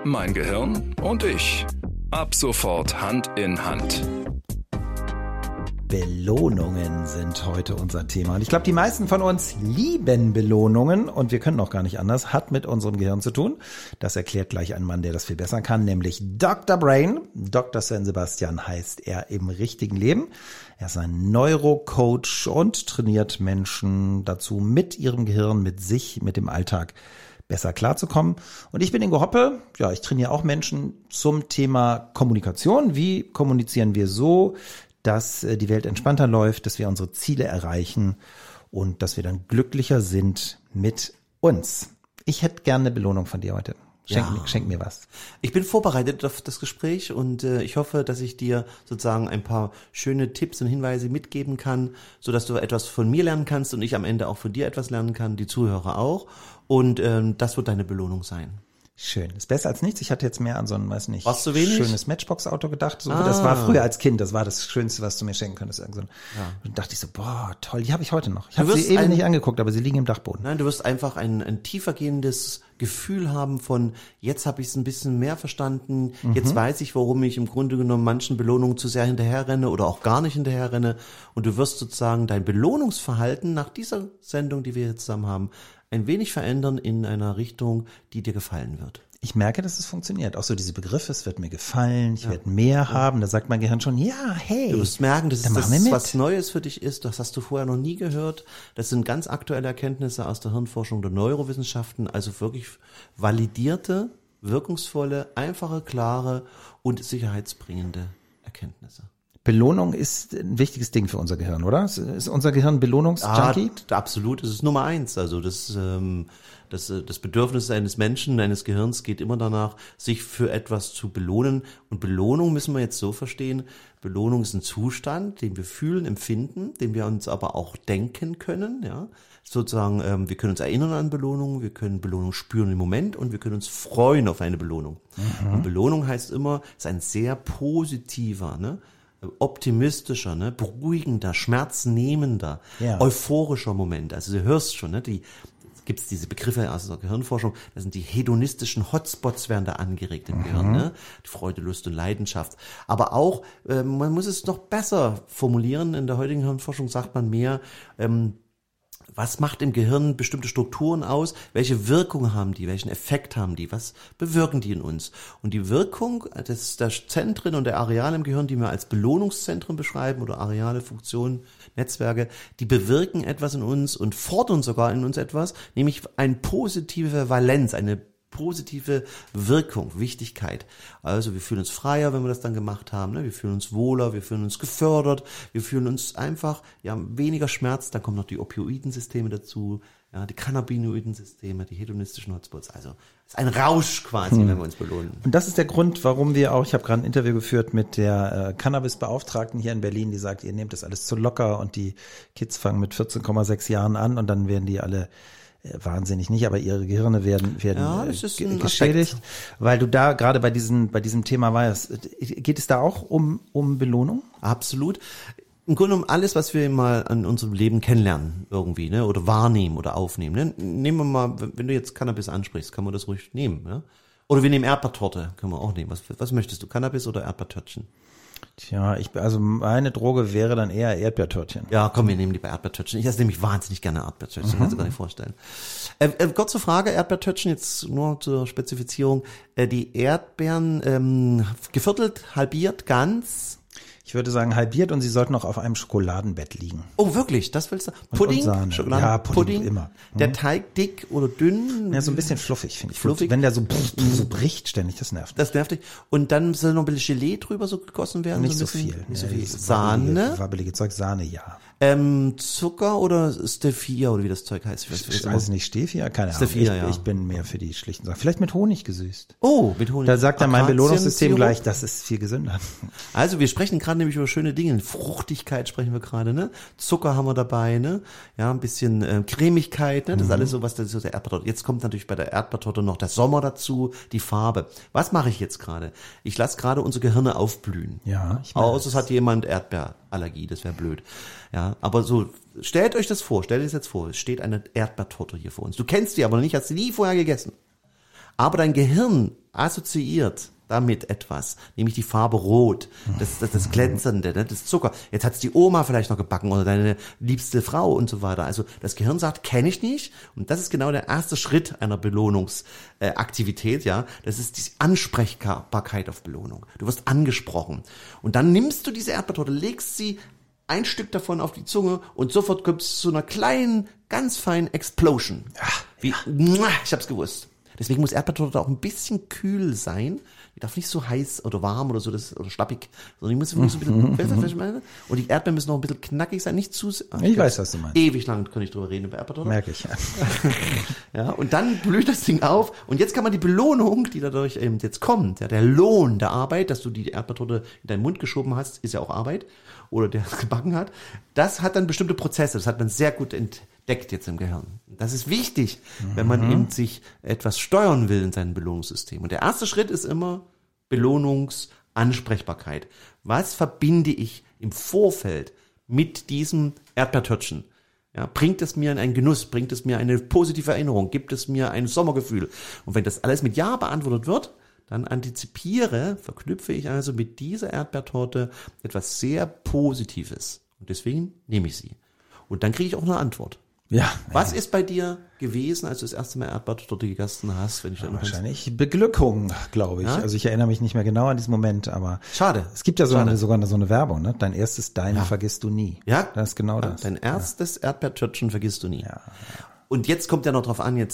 Mein Gehirn und ich. Ab sofort Hand in Hand. Belohnungen sind heute unser Thema. Und ich glaube, die meisten von uns lieben Belohnungen und wir können auch gar nicht anders. Hat mit unserem Gehirn zu tun. Das erklärt gleich ein Mann, der das viel besser kann, nämlich Dr. Brain. Dr. Sven Sebastian heißt er im richtigen Leben. Er ist ein Neurocoach und trainiert Menschen dazu, mit ihrem Gehirn, mit sich, mit dem Alltag besser klarzukommen. Und ich bin Ingo Hoppe. Ja, ich trainiere auch Menschen zum Thema Kommunikation. Wie kommunizieren wir so, dass die Welt entspannter läuft, dass wir unsere Ziele erreichen und dass wir dann glücklicher sind mit uns. Ich hätte gerne eine Belohnung von dir heute. Schenk mir was. Ich bin vorbereitet auf das Gespräch und ich hoffe, dass ich dir sozusagen ein paar schöne Tipps und Hinweise mitgeben kann, sodass du etwas von mir lernen kannst und ich am Ende auch von dir etwas lernen kann, die Zuhörer auch. Und das wird deine Belohnung sein. Schön. Ist besser als nichts. Ich hatte jetzt mehr an so ein, weiß nicht, was zu wenig? Schönes Matchbox-Auto gedacht. So, das war früher als Kind. Das war das Schönste, was du mir schenken könntest. Und dachte ich so, boah, toll, die habe ich heute noch. Ich habe sie eben nicht angeguckt, aber sie liegen im Dachboden. Nein, du wirst einfach ein tiefergehendes Gefühl haben von, jetzt habe ich es ein bisschen mehr verstanden. Jetzt weiß ich, warum ich im Grunde genommen manchen Belohnungen zu sehr hinterherrenne oder auch gar nicht hinterherrenne. Und du wirst sozusagen dein Belohnungsverhalten nach dieser Sendung, die wir jetzt zusammen haben, ein wenig verändern in einer Richtung, die dir gefallen wird. Ich merke, dass es funktioniert. Auch so diese Begriffe, es wird mir gefallen, ich werde mehr haben. Da sagt mein Gehirn schon, ja, hey. Du wirst merken, dass das was Neues für dich ist. Das hast du vorher noch nie gehört. Das sind ganz aktuelle Erkenntnisse aus der Hirnforschung der Neurowissenschaften. Also wirklich validierte, wirkungsvolle, einfache, klare und sicherheitsbringende Erkenntnisse. Belohnung ist ein wichtiges Ding für unser Gehirn, oder? Ist unser Gehirn Belohnungsjunkie? Absolut, das ist Nummer 1. Also das Bedürfnis eines Menschen, eines Gehirns geht immer danach, sich für etwas zu belohnen. Und Belohnung müssen wir jetzt so verstehen, Belohnung ist ein Zustand, den wir fühlen, empfinden, den wir uns aber auch denken können, ja. Sozusagen, wir können uns erinnern an Belohnung, wir können Belohnung spüren im Moment und wir können uns freuen auf eine Belohnung. Und Belohnung heißt immer, ist ein sehr positiver, optimistischer, beruhigender, schmerznehmender, euphorischer Moment. Also du hörst schon, gibt's diese Begriffe aus der Gehirnforschung, das sind die hedonistischen Hotspots werden da angeregt im Gehirn, die Freude, Lust und Leidenschaft. Aber auch, man muss es noch besser formulieren, in der heutigen Hirnforschung sagt man mehr, was macht im Gehirn bestimmte Strukturen aus? Welche Wirkung haben die? Welchen Effekt haben die? Was bewirken die in uns? Und die Wirkung der Zentren und der Areale im Gehirn, die wir als Belohnungszentren beschreiben oder Areale, Funktionen, Netzwerke, die bewirken etwas in uns und fordern sogar in uns etwas, nämlich eine positive Valenz, eine positive Wirkung, Wichtigkeit. Also wir fühlen uns freier, wenn wir das dann gemacht haben. Wir fühlen uns wohler, wir fühlen uns gefördert, wir fühlen uns einfach weniger Schmerz. Dann kommen noch die Opioidensysteme dazu, die Cannabinoidensysteme, die hedonistischen Hotspots. Also es ist ein Rausch quasi, wenn wir uns belohnen. Und das ist der Grund, warum wir auch, ich habe gerade ein Interview geführt mit der Cannabis-Beauftragten hier in Berlin, die sagt, ihr nehmt das alles zu locker und die Kids fangen mit 14,6 Jahren an und dann werden die alle wahnsinnig nicht, aber ihre Gehirne werden geschädigt, weil du da gerade bei diesem Thema warst. Geht es da auch um Belohnung? Absolut. Im Grunde genommen alles, was wir mal an unserem Leben kennenlernen irgendwie, oder wahrnehmen oder aufnehmen. Nehmen wir mal, wenn du jetzt Cannabis ansprichst, kann man das ruhig nehmen, ja? Oder wir nehmen Erdbeertorte, können wir auch nehmen. Was möchtest du, Cannabis oder Erdbeertörtchen? Tja, also meine Droge wäre dann eher Erdbeertörtchen. Ja, komm, wir nehmen die bei Erdbeertörtchen. Ich esse nämlich wahnsinnig gerne Erdbeertörtchen, kannst du gar nicht vorstellen. Kurze Frage, Erdbeertörtchen, jetzt nur zur Spezifizierung. Die Erdbeeren geviertelt, halbiert, ganz? Ich würde sagen halbiert und sie sollten auch auf einem Schokoladenbett liegen. Oh, wirklich? Das willst du? Pudding? Schokolade? Ja, Pudding immer. Der Teig dick oder dünn? Ja, so ein bisschen fluffig, finde ich. Fluffig? Wenn der so bricht ständig, das nervt. Das nervt dich. Und dann soll noch ein bisschen Gelee drüber so gegossen werden? Nicht so viel. Nicht so viel. Sahne? Wabbelige Zeug, Sahne, ja. Zucker oder Stevia oder wie das Zeug heißt? Ich weiß nicht, Stevia? Keine Ahnung. Stevia, ich bin mehr für die schlichten Sachen. Vielleicht mit Honig gesüßt. Oh, mit Honig. Da sagt dann mein Belohnungssystem gleich, das ist viel gesünder. Also wir sprechen gerade nämlich über schöne Dinge. Fruchtigkeit sprechen wir gerade, Zucker haben wir dabei, Ja, ein bisschen Cremigkeit, Das ist alles so, was das ist der Erdbeertorte. Jetzt kommt natürlich bei der Erdbeertorte noch der Sommer dazu, die Farbe. Was mache ich jetzt gerade? Ich lasse gerade unsere Gehirne aufblühen. Ja, außer es hat jemand Erdbeerallergie, das wäre blöd. Ja, aber so, stellt euch das vor, stellt es jetzt vor, es steht eine Erdbeertorte hier vor uns. Du kennst die aber nicht, hast sie nie vorher gegessen. Aber dein Gehirn assoziiert damit etwas, nämlich die Farbe Rot, das Glänzende, ne, das Zucker. Jetzt hat's die Oma vielleicht noch gebacken oder deine liebste Frau und so weiter. Also das Gehirn sagt, kenne ich nicht. Und das ist genau der erste Schritt einer Belohnungsaktivität, ja. Das ist die Ansprechbarkeit auf Belohnung. Du wirst angesprochen. Und dann nimmst du diese Erdbeertorte, legst sie ein Stück davon auf die Zunge und sofort kommt es zu einer kleinen, ganz feinen Explosion. Ich hab's gewusst. Deswegen muss Erdbeertorte auch ein bisschen kühl sein. Die darf nicht so heiß oder warm oder so, oder schlappig, sondern die muss wirklich so ein bisschen, und die Erdbeeren müssen noch ein bisschen knackig sein, nicht zu, ich weiß, was du meinst. Ewig lang kann ich drüber reden über Erdbeertorte. Merke ich, ja. Ja, und dann blüht das Ding auf und jetzt kann man die Belohnung, die dadurch eben jetzt kommt, ja, der Lohn der Arbeit, dass du die Erdbeertorte in deinen Mund geschoben hast, ist ja auch Arbeit, oder der es gebacken hat, das hat dann bestimmte Prozesse, das hat man sehr gut entdeckt jetzt im Gehirn. Das ist wichtig, wenn man eben sich etwas steuern will in seinem Belohnungssystem. Und der erste Schritt ist immer Belohnungsansprechbarkeit. Was verbinde ich im Vorfeld mit diesem Erdbeertörtchen? Ja, bringt es mir einen Genuss? Bringt es mir eine positive Erinnerung? Gibt es mir ein Sommergefühl? Und wenn das alles mit Ja beantwortet wird, dann verknüpfe ich also mit dieser Erdbeertorte etwas sehr Positives. Und deswegen nehme ich sie. Und dann kriege ich auch eine Antwort. Ja. Was ist bei dir gewesen, als du das erste Mal Erdbeertorte gegessen hast? Wenn ich dann wahrscheinlich Beglückung, glaube ich. Ja? Also ich erinnere mich nicht mehr genau an diesen Moment, aber schade. Es gibt ja sogar so eine Werbung, ne? Dein erstes Dein vergisst du nie. Ja. Das ist genau das. Dein erstes Erdbeertörtchen vergisst du nie. Ja. Und jetzt kommt ja noch drauf an,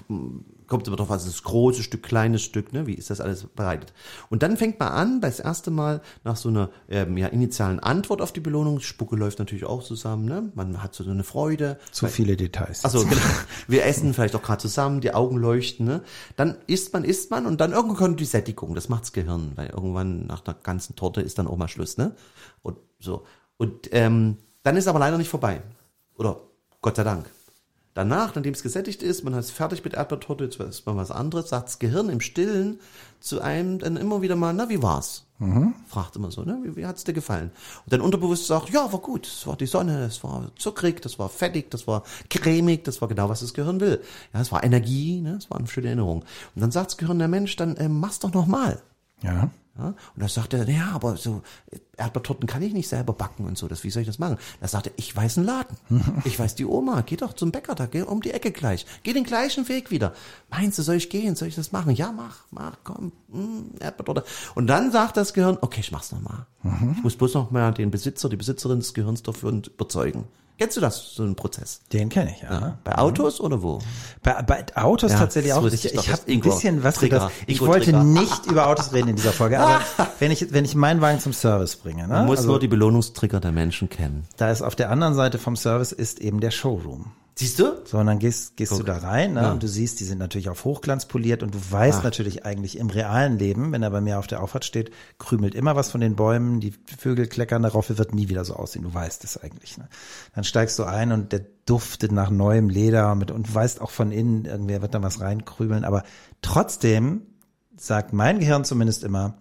kommt immer drauf an, das große Stück, kleines Stück, ne? Wie ist das alles bereitet? Und dann fängt man an, das erste Mal nach so einer initialen Antwort auf die Belohnung, die Spucke läuft natürlich auch zusammen, ne? Man hat so eine Freude. Zu viele Details. Also genau. Wir essen vielleicht auch gerade zusammen, die Augen leuchten, ne? Dann isst man und dann irgendwann kommt die Sättigung, das macht's Gehirn, weil irgendwann nach einer ganzen Torte ist dann auch mal Schluss, ne? Und so. Und dann ist aber leider nicht vorbei. Oder Gott sei Dank. Danach, nachdem es gesättigt ist, man ist fertig mit Erdbeertorte, jetzt ist mal was anderes, sagt das Gehirn im Stillen zu einem dann immer wieder mal, na, wie war's? Fragt immer so, ne, wie hat's dir gefallen? Und dann unterbewusst sagt, ja, war gut, es war die Sonne, es war zuckrig, das war fettig, das war cremig, das war genau, was das Gehirn will. Ja, es war Energie, ne, es war eine schöne Erinnerung. Und dann sagt das Gehirn, der Mensch, dann mach's doch nochmal. Ja. Ja, und dann sagt er, ja, aber so Erdbeertorten kann ich nicht selber backen und so, wie soll ich das machen? Da sagt er, ich weiß einen Laden, ich weiß die Oma, geh doch zum Bäcker, da geh um die Ecke gleich, geh den gleichen Weg wieder. Meinst du, soll ich gehen, soll ich das machen? Ja, mach, komm, Erdbeertorte. Und dann sagt das Gehirn, okay, ich mach's nochmal. Ich muss bloß noch mal den Besitzer, die Besitzerin des Gehirns dafür überzeugen. Kennst du das, so einen Prozess? Den kenne ich, ja. Bei Autos oder wo? Bei Autos tatsächlich auch. Ich habe ein bisschen was Trigger. Ich wollte nicht über Autos reden in dieser Folge, aber wenn ich meinen Wagen zum Service bringe, ne? Man muss nur die Belohnungstrigger der Menschen kennen. Da ist auf der anderen Seite vom Service ist eben der Showroom. Siehst du? So, und dann gehst du da rein, ne? Ja. Und du siehst, die sind natürlich auf Hochglanz poliert und du weißt natürlich eigentlich im realen Leben, wenn er bei mir auf der Auffahrt steht, krümelt immer was von den Bäumen, die Vögel kleckern darauf, wird nie wieder so aussehen. Du weißt es eigentlich, ne? Dann steigst du ein und der duftet nach neuem Leder und du weißt auch von innen, irgendwer wird da was reinkrümeln, aber trotzdem sagt mein Gehirn zumindest immer,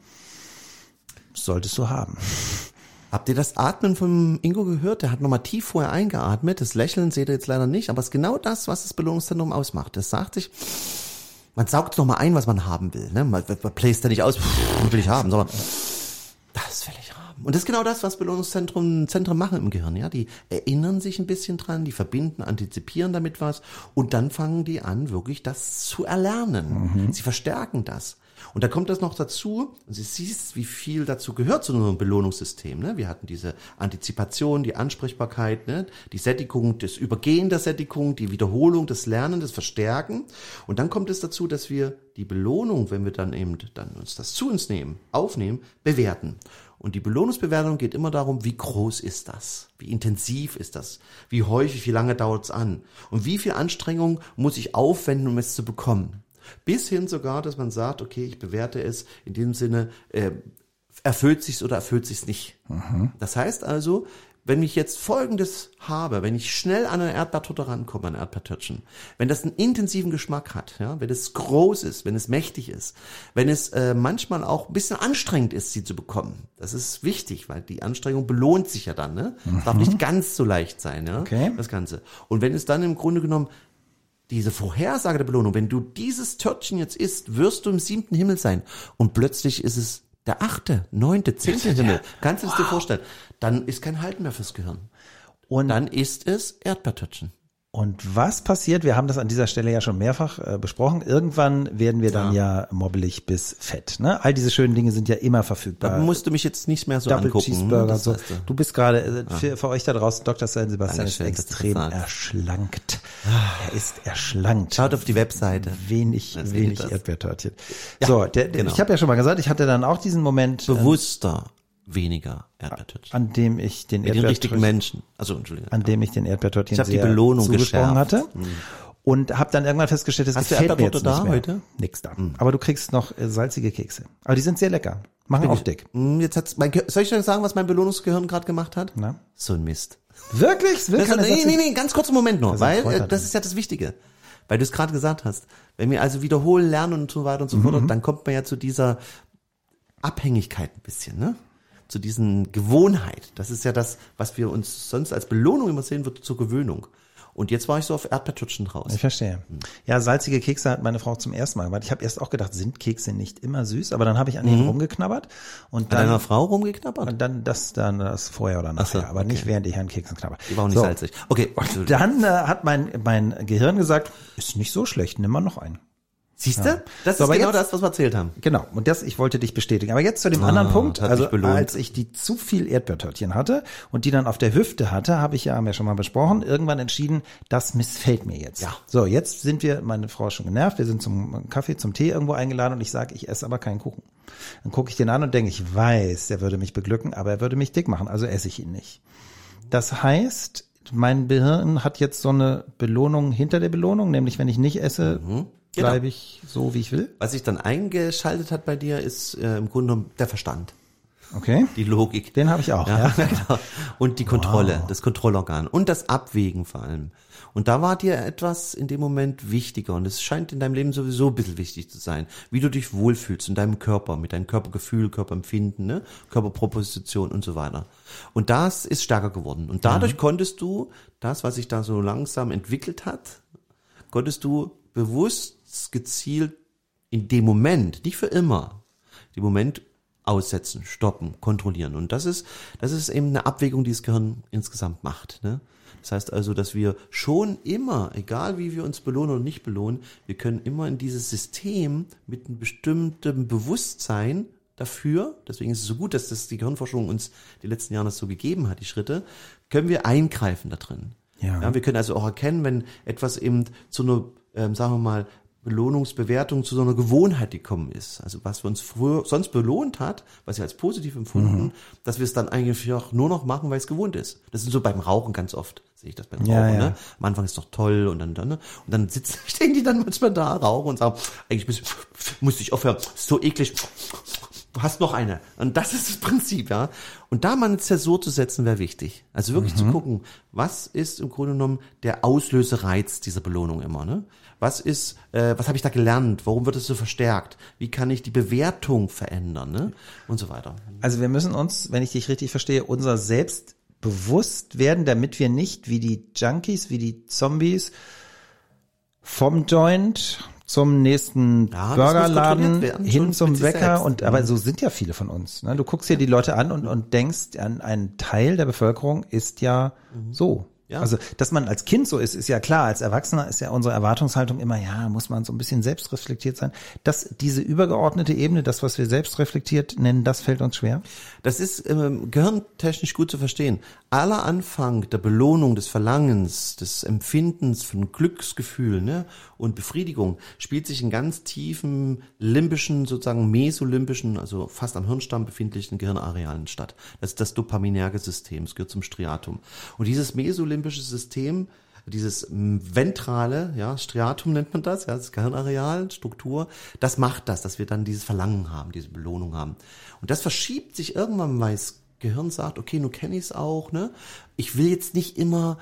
solltest du haben. Habt ihr das Atmen von Ingo gehört? Der hat nochmal tief vorher eingeatmet. Das Lächeln seht ihr jetzt leider nicht, aber es ist genau das, was das Belohnungszentrum ausmacht. Das sagt sich, man saugt nochmal ein, was man haben will. Ne? Man bläst da nicht aus, will ich haben, sondern das will ich haben. Und das ist genau das, was Belohnungszentren machen im Gehirn. Ja, die erinnern sich ein bisschen dran, die verbinden, antizipieren damit was und dann fangen die an, wirklich das zu erlernen. Sie verstärken das. Und da kommt das noch dazu, und du siehst, wie viel dazu gehört zu einem Belohnungssystem. Ne? Wir hatten diese Antizipation, die Ansprechbarkeit, ne? Die Sättigung, das Übergehen der Sättigung, die Wiederholung, das Lernen, das Verstärken. Und dann kommt es dazu, dass wir die Belohnung, wenn wir dann uns das zu uns nehmen, aufnehmen, bewerten. Und die Belohnungsbewertung geht immer darum, wie groß ist das? Wie intensiv ist das? Wie häufig, wie lange dauert es an? Und wie viel Anstrengung muss ich aufwenden, um es zu bekommen? Bis hin sogar, dass man sagt, okay, ich bewerte es in dem Sinne, erfüllt sich's oder erfüllt sich's nicht. Das heißt also, wenn ich jetzt Folgendes habe, wenn ich schnell an eine Erdbeertorte rankomme, an ein Erdbeertörtchen, wenn das einen intensiven Geschmack hat, ja, wenn es groß ist, wenn es mächtig ist, wenn es manchmal auch ein bisschen anstrengend ist, sie zu bekommen, das ist wichtig, weil die Anstrengung belohnt sich ja dann, ne? Es darf nicht ganz so leicht sein, ja, okay. Das Ganze. Und wenn es dann im Grunde genommen diese Vorhersage der Belohnung, wenn du dieses Törtchen jetzt isst, wirst du im 7. Himmel sein. Und plötzlich ist es der 8., 9., 10. Himmel. Kannst du es dir vorstellen? Dann ist kein Halten mehr fürs Gehirn. Und dann ist es Erdbeertörtchen. Und was passiert? Wir haben das an dieser Stelle ja schon mehrfach besprochen. Irgendwann werden wir dann ja mobbelig bis fett. Ne? All diese schönen Dinge sind ja immer verfügbar. Da musst du mich jetzt nicht mehr so Double angucken. Cheeseburger, so. Du bist gerade, für euch da draußen, Dr. San Sebastian ist extrem erschlankt. Er ist erschlankt. Schaut auf die Webseite. Wenig Erdbeertörtchen. Ja, so, genau. Ich habe ja schon mal gesagt, ich hatte dann auch diesen Moment. Bewusster. Weniger Erdbeertörtchen. An dem ich den richtigen Menschen, also Entschuldigung. An dem ich den Erdbeertörtchen sehr die Belohnung zugesprochen hatte. Und habe dann irgendwann festgestellt, das gefällt mir jetzt da nicht mehr. Heute? Nix da. Aber du kriegst noch salzige Kekse. Aber die sind sehr lecker. Machen auch dick. Soll ich dir sagen, was mein Belohnungsgehirn gerade gemacht hat? Na? So ein Mist. Wirklich? Nee, ganz kurzen Moment noch, weil das ist ja das Wichtige. Weil du es gerade gesagt hast. Wenn wir also wiederholen, lernen und so weiter und so fort, dann kommt man ja zu dieser Abhängigkeit ein bisschen, ne? Zu diesen Gewohnheit. Das ist ja das, was wir uns sonst als Belohnung immer sehen, wird zur Gewöhnung. Und jetzt war ich so auf Erdbeertürtchen raus. Ich verstehe. Ja, salzige Kekse hat meine Frau zum ersten Mal gemacht. Ich habe erst auch gedacht, sind Kekse nicht immer süß? Aber dann habe ich an denen rumgeknabbert. Und dann, an deiner Frau rumgeknabbert? Und dann das vorher oder nachher. So, okay. Aber nicht während ich an Keksen knabber. Die war auch nicht salzig. Okay. Und dann hat mein Gehirn gesagt, ist nicht so schlecht, nimm mal noch einen. Siehst du? Ja. Das ist genau das, was wir erzählt haben. Genau. Und ich wollte dich bestätigen. Aber jetzt zu dem anderen Punkt. Also, als ich die zu viel Erdbeertörtchen hatte und die dann auf der Hüfte hatte, haben wir schon mal besprochen, irgendwann entschieden, das missfällt mir jetzt. Ja. So, jetzt sind meine Frau schon genervt. Wir sind zum Kaffee, zum Tee irgendwo eingeladen und ich sage, ich esse aber keinen Kuchen. Dann gucke ich den an und denke, ich weiß, der würde mich beglücken, aber er würde mich dick machen. Also esse ich ihn nicht. Das heißt, mein Gehirn hat jetzt so eine Belohnung hinter der Belohnung, nämlich wenn ich nicht esse, bleibe ich so, wie ich will. Was sich dann eingeschaltet hat bei dir, ist im Grunde genommen der Verstand. Okay. Die Logik. Den habe ich auch. Ja. Genau. Und die Kontrolle, das Kontrollorgan und das Abwägen vor allem. Und da war dir etwas in dem Moment wichtiger und es scheint in deinem Leben sowieso ein bisschen wichtig zu sein, wie du dich wohlfühlst in deinem Körper, mit deinem Körpergefühl, Körperempfinden, ne? Körperproposition und so weiter. Und das ist stärker geworden. Und dadurch konntest du das, was sich da so langsam entwickelt hat, konntest du bewusst gezielt in dem Moment, nicht für immer, den Moment aussetzen, stoppen, kontrollieren. Und das ist eben eine Abwägung, die das Gehirn insgesamt macht. Ne? Das heißt also, dass wir schon immer, egal wie wir uns belohnen oder nicht belohnen, wir können immer in dieses System mit einem bestimmten Bewusstsein dafür, deswegen ist es so gut, dass das die Gehirnforschung uns die letzten Jahre das so gegeben hat, die Schritte, können wir eingreifen da drin. Ja, wir können also auch erkennen, wenn etwas eben zu einer, sagen wir mal, Belohnungsbewertung zu so einer Gewohnheit gekommen ist. Also was wir uns früher sonst belohnt hat, was wir als positiv empfunden, dass wir es dann eigentlich auch nur noch machen, weil es gewohnt ist. Das ist so beim Rauchen ganz oft, sehe ich das beim Rauchen. Ne? Am Anfang ist es doch toll und dann ne? Und dann stehen die dann manchmal da, rauchen und sagen, eigentlich muss ich aufhören, ist so eklig. Du hast noch eine. Und das ist das Prinzip, ja. Und da mal eine Zäsur zu setzen, wäre wichtig. Also wirklich zu gucken, was ist im Grunde genommen der Auslösereiz dieser Belohnung immer, ne? Was habe ich da gelernt? Warum wird es so verstärkt? Wie kann ich die Bewertung verändern, ne? Und so weiter. Also wir müssen uns, wenn ich dich richtig verstehe, unser Selbst bewusst werden, damit wir nicht wie die Junkies, wie die Zombies vom Joint zum nächsten Burgerladen hin zum Bäcker aber so sind ja viele von uns. Ne? Du guckst dir die Leute an und denkst, ein Teil der Bevölkerung ist ja so. Ja. Also, dass man als Kind so ist ja klar. Als Erwachsener ist ja unsere Erwartungshaltung immer, muss man so ein bisschen selbstreflektiert sein. Diese übergeordnete Ebene, das, was wir selbstreflektiert nennen, das fällt uns schwer. Das ist gehirntechnisch gut zu verstehen. Aller Anfang der Belohnung, des Verlangens, des Empfindens von Glücksgefühl, ne, und Befriedigung spielt sich in ganz tiefen limbischen, sozusagen mesolimbischen, also fast am Hirnstamm befindlichen Gehirnarealen statt. Das ist das dopaminerge System, es gehört zum Striatum. Und dieses mesolimbische System, dieses ventrale, Striatum nennt man das, das Gehirnareal, Struktur, das macht das, dass wir dann dieses Verlangen haben, diese Belohnung haben. Und das verschiebt sich irgendwann, weil das Gehirn sagt, okay, nun kenne ich es auch, ne? Ich will jetzt nicht immer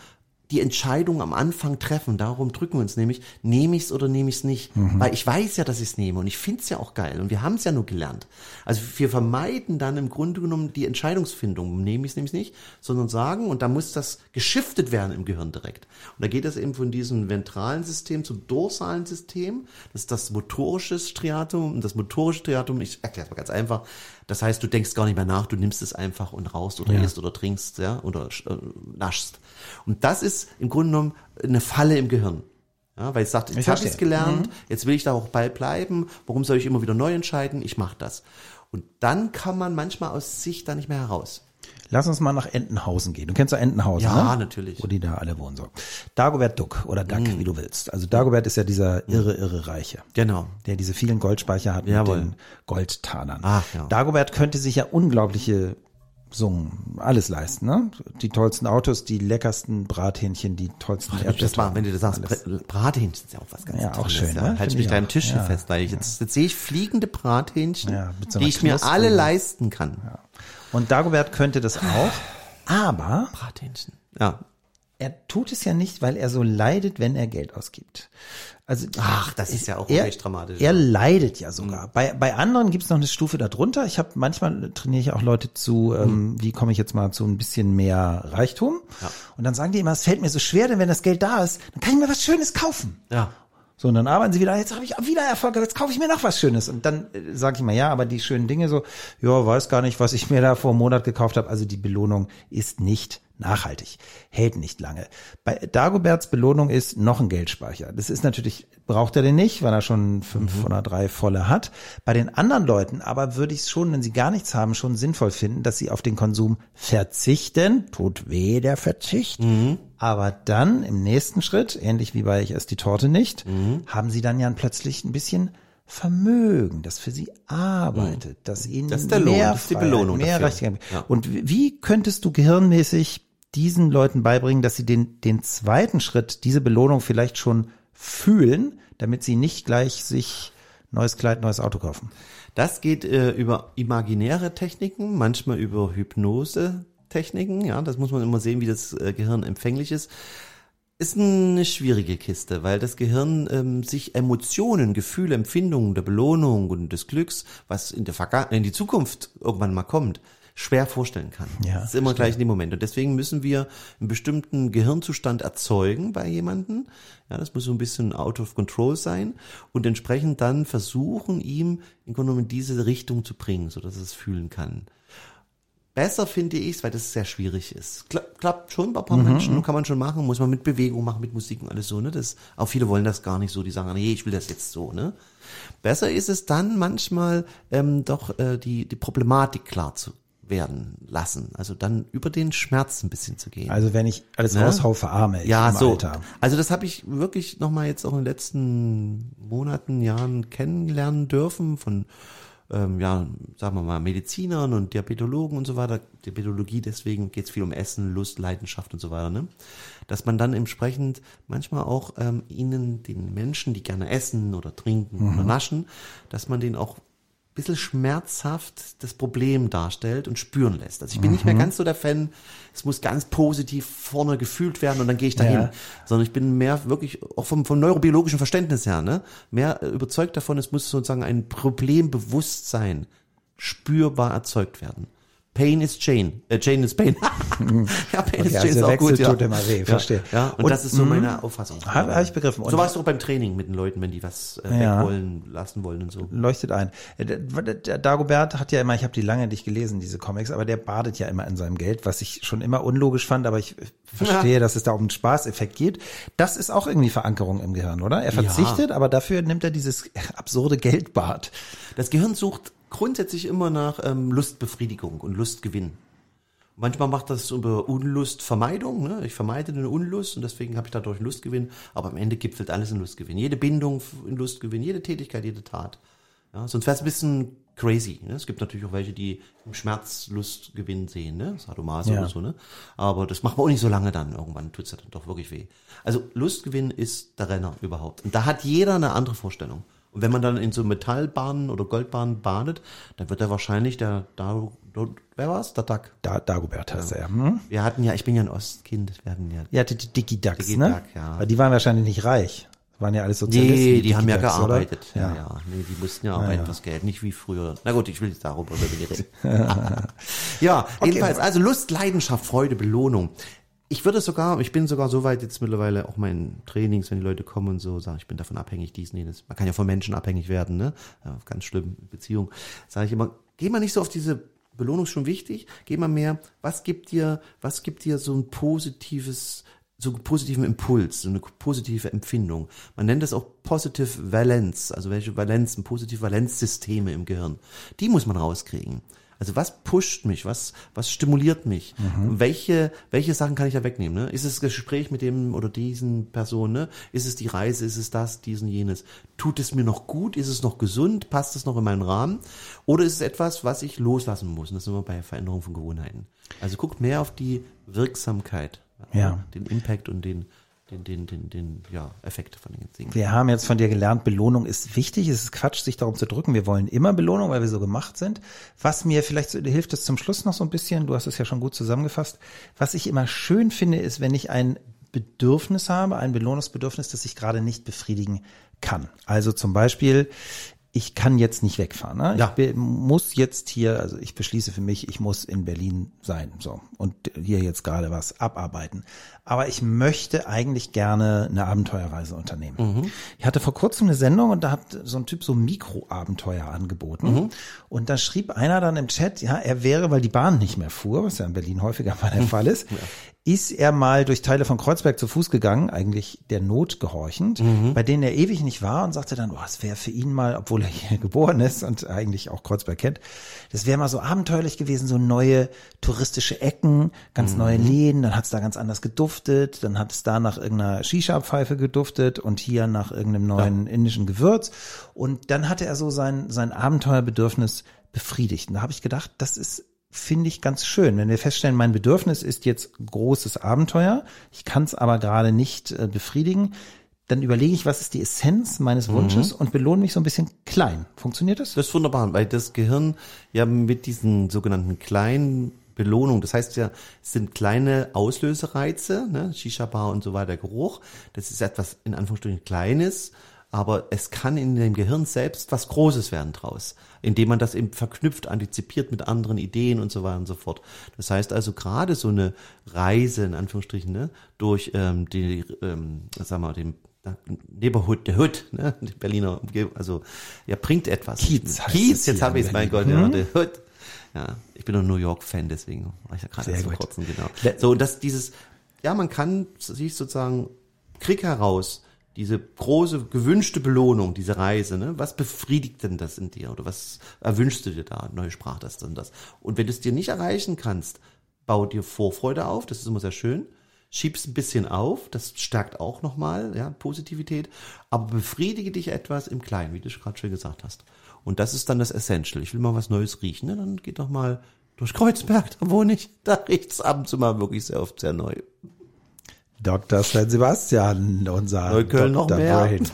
die Entscheidung am Anfang treffen. Darum drücken wir uns nämlich, nehme ich es oder nehme ich es nicht. Weil ich weiß ja, dass ich es nehme und ich finde es ja auch geil und wir haben es ja nur gelernt. Also wir vermeiden dann im Grunde genommen die Entscheidungsfindung, nehme ich es nicht, sondern sagen, und da muss das geschiftet werden im Gehirn direkt. Und da geht es eben von diesem ventralen System zum dorsalen System. Das ist das motorische Striatum. Und das motorische Striatum, ich erkläre es mal ganz einfach, das heißt, du denkst gar nicht mehr nach, du nimmst es einfach und raus oder isst oder trinkst, ja, oder naschst. Und das ist im Grunde genommen eine Falle im Gehirn. Ja, weil es sagt, jetzt habe ich es gelernt, jetzt will ich da auch bei bleiben, warum soll ich immer wieder neu entscheiden? Ich mache das. Und dann kann man manchmal aus sich da nicht mehr heraus. Lass uns mal nach Entenhausen gehen. Du kennst ja Entenhausen, ne? Ja, natürlich. Wo die da alle wohnen. So. Dagobert Duck oder Duck, wie du willst. Also Dagobert ist ja dieser irre Reiche. Genau. Der diese vielen Goldspeicher hat mit den Goldtanern. Ach, ja. Dagobert könnte sich ja unglaubliche Summen, alles leisten, ne? Die tollsten Autos, die leckersten Brathähnchen, die tollsten Erdbeeren. Wenn du das sagst, Brathähnchen ist ja auch was ganz Tolles. Auch schön, ja. Ne? Halt mich da im Tischchen fest, weil jetzt sehe ich fliegende Brathähnchen, mit so die ich mir alle leisten kann. Ja. Und Dagobert könnte das auch, aber Brathähnchen. Ja. Er tut es ja nicht, weil er so leidet, wenn er Geld ausgibt. Also das ist ja auch wirklich dramatisch. Er leidet ja sogar. Bei anderen gibt's noch eine Stufe darunter. Ich habe manchmal trainiere ich auch Leute zu, wie komme ich jetzt mal zu ein bisschen mehr Reichtum? Ja. Und dann sagen die immer, es fällt mir so schwer, denn wenn das Geld da ist, dann kann ich mir was Schönes kaufen. Ja. So, und dann arbeiten sie wieder, jetzt habe ich auch wieder Erfolg, jetzt kaufe ich mir noch was Schönes. Und dann sage ich mal, ja, aber die schönen Dinge so, ja, weiß gar nicht, was ich mir da vor einem Monat gekauft habe. Also die Belohnung ist nicht nachhaltig, hält nicht lange. Bei Dagoberts Belohnung ist noch ein Geldspeicher. Das ist natürlich, braucht er den nicht, weil er schon 5 oder 3 volle hat. Bei den anderen Leuten aber würde ich es schon, wenn sie gar nichts haben, schon sinnvoll finden, dass sie auf den Konsum verzichten. Tut weh, der Verzicht. Aber dann im nächsten Schritt, ähnlich wie bei Ich esse die Torte nicht, haben sie dann ja plötzlich ein bisschen Vermögen, das für sie arbeitet, das ihnen das ist der Lohn, das ist die Belohnung mehr dafür. Ja. Und wie könntest du gehirnmäßig diesen Leuten beibringen, dass sie den zweiten Schritt, diese Belohnung vielleicht schon fühlen, damit sie nicht gleich sich neues Kleid, neues Auto kaufen? Das geht über imaginäre Techniken, manchmal über Hypnose-Techniken. Ja, das muss man immer sehen, wie das Gehirn empfänglich ist. Ist eine schwierige Kiste, weil das Gehirn sich Emotionen, Gefühle, Empfindungen der Belohnung und des Glücks, was in die Zukunft irgendwann mal kommt, schwer vorstellen kann. Ja, das ist immer gleich in dem Moment. Und deswegen müssen wir einen bestimmten Gehirnzustand erzeugen bei jemandem. Ja, das muss so ein bisschen out of control sein und entsprechend dann versuchen, ihm im Grunde genommen in diese Richtung zu bringen, sodass er es fühlen kann. Besser finde ich es, weil das sehr schwierig ist. Klappt schon bei ein paar Menschen, kann man schon machen, muss man mit Bewegung machen, mit Musik und alles so, ne? Auch viele wollen das gar nicht so, die sagen, nee, ich will das jetzt so, ne? Besser ist es dann manchmal die Problematik klar zu werden lassen. Also dann über den Schmerz ein bisschen zu gehen. Also wenn ich alles raushau, verarme ich im Alter. Also das habe ich wirklich nochmal jetzt auch in den letzten Monaten, Jahren kennenlernen dürfen von sagen wir mal, Medizinern und Diabetologen und so weiter. Diabetologie, deswegen geht es viel um Essen, Lust, Leidenschaft und so weiter, ne? Dass man dann entsprechend manchmal auch den Menschen, die gerne essen oder trinken oder naschen, dass man denen auch ein bisschen schmerzhaft das Problem darstellt und spüren lässt. Also ich bin nicht mehr ganz so der Fan, es muss ganz positiv vorne gefühlt werden und dann gehe ich dahin. Sondern ich bin mehr wirklich, auch vom neurobiologischen Verständnis her, ne, mehr überzeugt davon, es muss sozusagen ein Problembewusstsein spürbar erzeugt werden. Pain is Jane. Jane is Pain. Ja, Pain is Jane ist auch gut. Tut immer weh, verstehe. Ja, und das ist so meine Auffassung. Habe ich begriffen. So war es auch beim Training mit den Leuten, wenn die was lassen wollen und so. Leuchtet ein. Der Dagobert hat ja immer, ich habe die lange nicht gelesen, diese Comics, aber der badet ja immer in seinem Geld, was ich schon immer unlogisch fand, aber ich verstehe, dass es da um einen Spaßeffekt geht. Das ist auch irgendwie Verankerung im Gehirn, oder? Er verzichtet, aber dafür nimmt er dieses absurde Geldbad. Das Gehirn sucht grundsätzlich immer nach Lustbefriedigung und Lustgewinn. Manchmal macht das über Unlustvermeidung, ne? Ich vermeide eine Unlust und deswegen habe ich dadurch Lustgewinn, aber am Ende gipfelt alles in Lustgewinn. Jede Bindung in Lustgewinn, jede Tätigkeit, jede Tat. Ja, sonst wäre es ein bisschen crazy. Ne? Es gibt natürlich auch welche, die im Schmerz Lustgewinn sehen, ne? Sadomaso oder so, ne? Aber das macht man auch nicht so lange dann. Irgendwann tut's ja dann doch wirklich weh. Also Lustgewinn ist der Renner überhaupt. Und da hat jeder eine andere Vorstellung. Und wenn man dann in so Metallbahnen oder Goldbahnen badet, dann wird er wahrscheinlich wer war's? Der Duck. Dagobert heißt er. Wir hatten ja, ich bin ja ein Ostkind, Ja, die Dicky Ducks, Dicky ne? Duck, ja. Aber die waren wahrscheinlich nicht reich. Waren ja alles Sozialisten. Nee, die haben ja Ducks, gearbeitet. Oder? Ja. Nee, die mussten ja arbeiten fürs Geld, nicht wie früher. Na gut, ich will jetzt darüber reden. Ja, jedenfalls, also Lust, Leidenschaft, Freude, Belohnung. Ich bin sogar so weit jetzt mittlerweile auch meinen Trainings, wenn die Leute kommen und so, sagen, ich bin davon abhängig, dies und jenes. Man kann ja von Menschen abhängig werden, ne? Ja, ganz schlimm, Beziehung. Sage ich immer, geh mal nicht so auf diese Belohnung, ist schon wichtig. Geh mal mehr, was gibt dir so einen positiven Impuls, so eine positive Empfindung. Man nennt das auch Positive Valence, also positive Valenzsysteme im Gehirn. Die muss man rauskriegen. Also was pusht mich, was stimuliert mich? Welche Sachen kann ich da wegnehmen? Ne? Ist es das Gespräch mit dem oder diesen Person? Ne? Ist es die Reise? Ist es das, diesen, jenes? Tut es mir noch gut? Ist es noch gesund? Passt es noch in meinen Rahmen? Oder ist es etwas, was ich loslassen muss? Und das sind wir bei Veränderung von Gewohnheiten. Also guckt mehr auf die Wirksamkeit, den Impact und den Effekt von den Dingen. Wir haben jetzt von dir gelernt, Belohnung ist wichtig. Es ist Quatsch, sich darum zu drücken. Wir wollen immer Belohnung, weil wir so gemacht sind. Was mir vielleicht hilft es zum Schluss noch so ein bisschen, du hast es ja schon gut zusammengefasst. Was ich immer schön finde, ist, wenn ich ein Bedürfnis habe, ein Belohnungsbedürfnis, das ich gerade nicht befriedigen kann. Also zum Beispiel, ich kann jetzt nicht wegfahren. Ne? Ja. Ich muss jetzt hier, also ich beschließe für mich, ich muss in Berlin sein, so, und hier jetzt gerade was abarbeiten. Aber ich möchte eigentlich gerne eine Abenteuerreise unternehmen. Ich hatte vor kurzem eine Sendung und da hat so ein Typ so Mikroabenteuer angeboten. Und da schrieb einer dann im Chat, ja, er wäre, weil die Bahn nicht mehr fuhr, was ja in Berlin häufiger mal der Fall ist, ist er mal durch Teile von Kreuzberg zu Fuß gegangen, eigentlich der Not gehorchend, bei denen er ewig nicht war und sagte dann, es wäre für ihn mal, obwohl er hier geboren ist und eigentlich auch Kreuzberg kennt, das wäre mal so abenteuerlich gewesen, so neue touristische Ecken, ganz neue Läden, dann hat's da ganz anders geduftet, dann hat es da nach irgendeiner Shisha-Pfeife geduftet und hier nach irgendeinem neuen indischen Gewürz und dann hatte er so sein Abenteuerbedürfnis befriedigt. Und da habe ich gedacht, das ist, finde ich, ganz schön. Wenn wir feststellen, mein Bedürfnis ist jetzt großes Abenteuer, ich kann es aber gerade nicht befriedigen, dann überlege ich, was ist die Essenz meines Wunsches und belohne mich so ein bisschen klein. Funktioniert das? Das ist wunderbar, weil das Gehirn ja mit diesen sogenannten kleinen Belohnungen, das heißt ja, es sind kleine Auslösereize, ne, Shisha-Bar und so weiter, Geruch, das ist etwas in Anführungsstrichen Kleines, aber es kann in dem Gehirn selbst was Großes werden draus, indem man das eben verknüpft, antizipiert mit anderen Ideen und so weiter und so fort. Das heißt also gerade so eine Reise, in Anführungsstrichen, ne, durch den Neighborhood, der Hood, ne, die Berliner Umgebung, also ja, bringt etwas. Kiez, jetzt habe ich es, mein Gott, ja, der Hood. Ja, ich bin doch New York-Fan, deswegen war ich ja gerade vor kurzem, genau. So, und man kann sich sozusagen, krieg heraus, diese große, gewünschte Belohnung, diese Reise, ne? Was befriedigt denn das in dir? Oder was erwünschst du dir da? Neue Sprache, das und das. Und wenn du es dir nicht erreichen kannst, bau dir Vorfreude auf, das ist immer sehr schön. Schieb's ein bisschen auf, das stärkt auch nochmal, ja, Positivität. Aber befriedige dich etwas im Kleinen, wie du gerade schon gesagt hast. Und das ist dann das Essential. Ich will mal was Neues riechen, ne? Dann geht doch mal durch Kreuzberg, da wohne ich. Da riecht's ab und zu mal wirklich sehr oft sehr neu. Dr. Sven Sebastian, unser Neukölln noch mehr. Brain.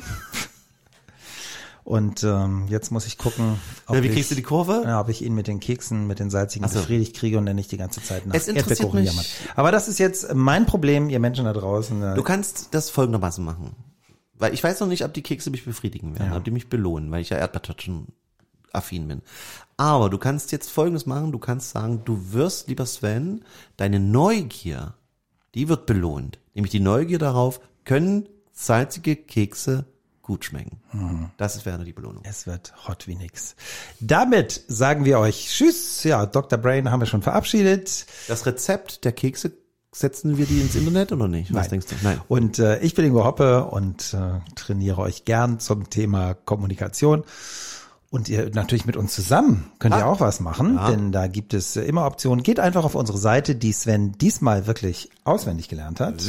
Und jetzt muss ich gucken, wie kriegst du die Kurve? Ob ich ihn mit den Keksen, mit den salzigen befriedigt kriege und dann nicht die ganze Zeit nach Erdbeerkuchen jammert. Aber das ist jetzt mein Problem, ihr Menschen da draußen. Du kannst das folgendermaßen machen. Weil ich weiß noch nicht, ob die Kekse mich befriedigen werden, ob die mich belohnen, weil ich ja Erdbeertatschen affin bin. Aber du kannst jetzt Folgendes machen, du kannst sagen, du wirst, lieber Sven, deine Neugier, die wird belohnt. Nämlich die Neugier darauf, können salzige Kekse gut schmecken. Das wäre die Belohnung. Es wird hot wie nix. Damit sagen wir euch Tschüss. Ja, Dr. Brain haben wir schon verabschiedet. Das Rezept der Kekse, setzen wir die ins Internet oder nicht? Was denkst du? Nein. Und ich bin Ingo Hoppe und trainiere euch gern zum Thema Kommunikation. Und ihr natürlich mit uns zusammen könnt ihr auch was machen, denn da gibt es immer Optionen. Geht einfach auf unsere Seite, die Sven diesmal wirklich auswendig gelernt hat.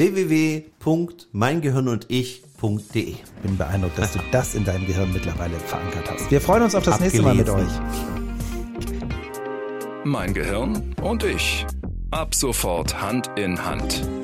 www.meingehirnundich.de. Bin beeindruckt, dass du das in deinem Gehirn mittlerweile verankert hast. Wir freuen uns auf das nächste Mal mit euch. Mein Gehirn und ich. Ab sofort Hand in Hand.